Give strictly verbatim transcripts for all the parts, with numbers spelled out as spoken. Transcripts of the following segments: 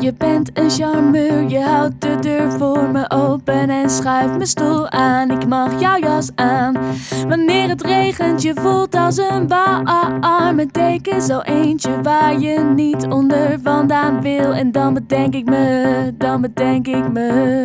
Je bent een charmeur, je houdt de deur voor me open en schuift mijn stoel aan. Ik mag jouw jas aan. Wanneer het regent, je voelt als een warme deken. Zo eentje waar je niet onder vandaan wil. En dan bedenk ik me, dan bedenk ik me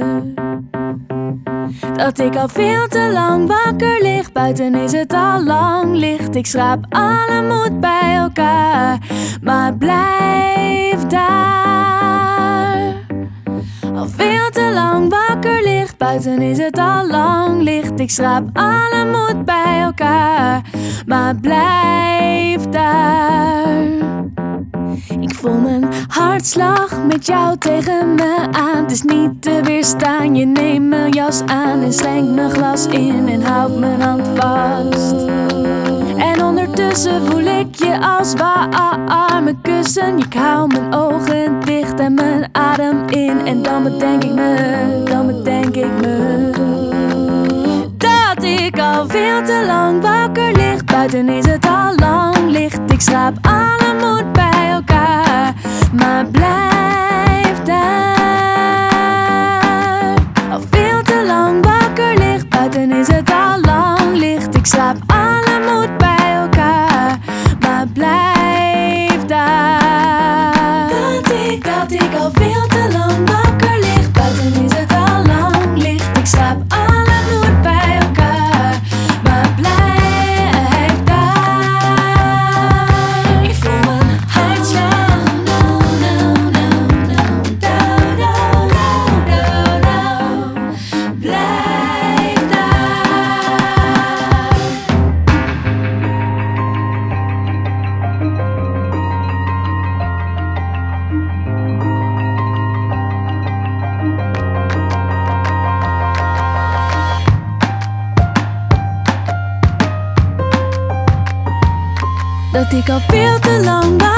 dat ik al veel te lang wakker lig. Buiten is het al lang licht. Ik schraap alle moed bij elkaar, maar blijf daar. Al veel te lang wakker ligt. Buiten is het al lang licht. Ik schraap alle moed bij elkaar, maar blijf daar. Ik voel mijn hartslag met jou tegen me aan. Het is niet te weerstaan. Je neemt mijn jas aan en schenkt mijn glas in en houdt mijn hand vast. En ondertussen voel ik je als warme kussen. Ik hou mijn ogen dicht en mijn adem in. En dan bedenk ik me, dan bedenk ik me dat ik al veel te lang wakker lig. Buiten is het al lang licht. Ik schraap alle moed bij elkaar, maar blijf daar. Al veel te lang wakker ligt. Buiten is het al lang licht. Ik schraap alle moed bij elkaar, maar blijf daar. Dat ik, dat ik al veel te lang wakker lig. Buiten is het al lang licht. Ik schraap alle moed bij elkaar, maar blijf daar. Ik voel mijn hartslag. No, no, no, no. Do, do, do, do, do. Blijf daar. Dat ik al veel te lang